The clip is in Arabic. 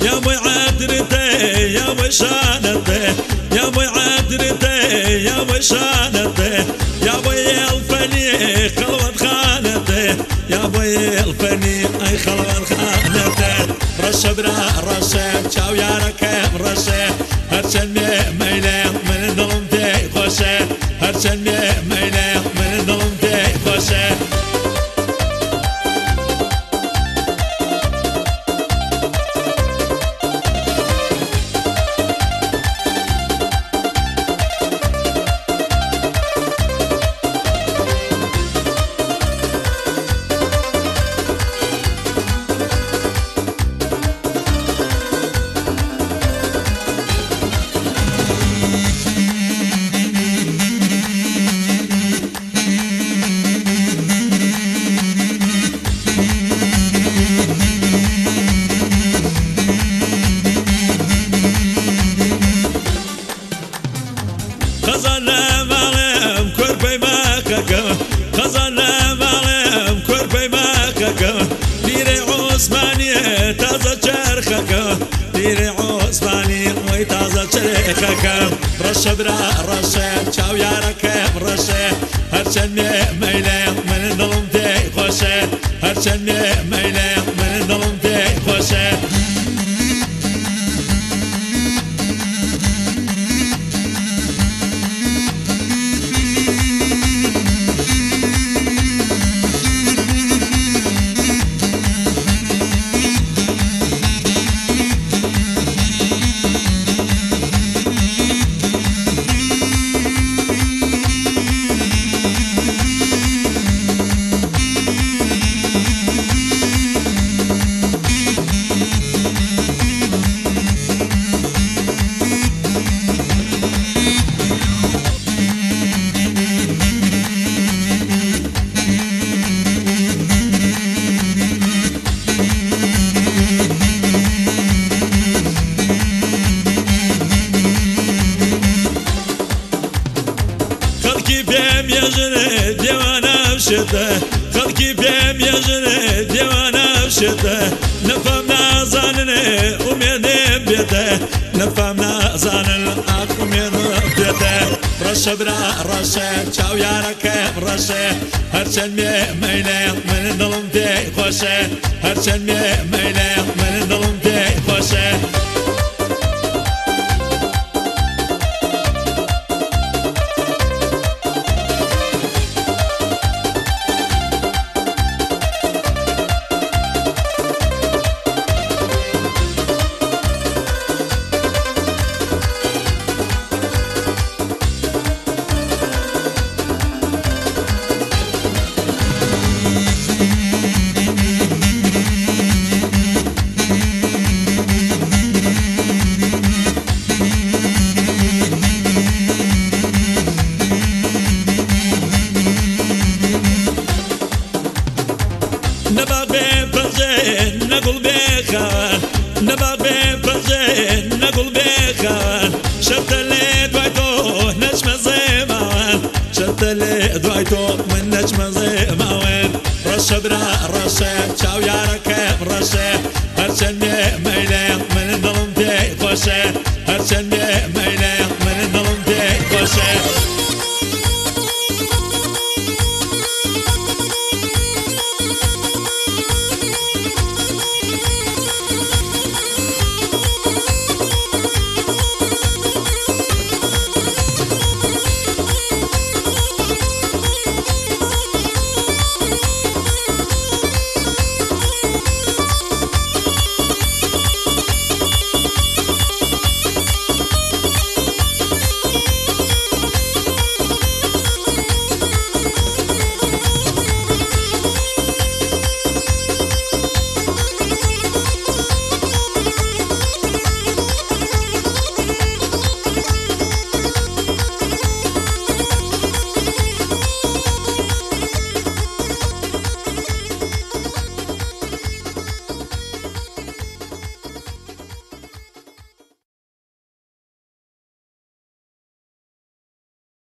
يا بوي عدرتي يا بوي شانتي يا بوي عدرتي يا بوي شانتي يا بوي الفني خلوة خانتي يا بوي الفني اي خلوة خانتي رشة برا رشة شاو يا ركب رشة هرشن ميلي من ظلمتي خوشة هرشن ميلي من ظلمتي خوشة خزانة معلم كربي ماكاكا خزانة معلم كربي ماكاكا ديري عثمانية تازة شرخكا ديري عثمانية وي تازة شرخكا رشة برا رشة شاو يا ركب رشة هرشن ميلي من ظلمتي خوشة هرشن ميلي من ظلمتي خوشة خلقي بيم يجري ديوانا بشته خلقي بيم يجري ديوانا بشته نفهمنا زانني وميني بيته نفهمنا زانن اك وميني بيته رشة برا رشة شاو يا ركب رشة هرشن ميلي من ظلمتي خوشة هرشن ميلي من ظلمتي خوشة نبغ بفرجين نقول بخان نبغ بفرجين نقول بخان شفت اللي دعيتو نجم زمان شفت اللي دعيتو من نجم زمان رشة برا رشة شاو يا ركب رشة هرشن ميلي من ظلمتي خوشة هرشن ميلي من ظلمتي خوشة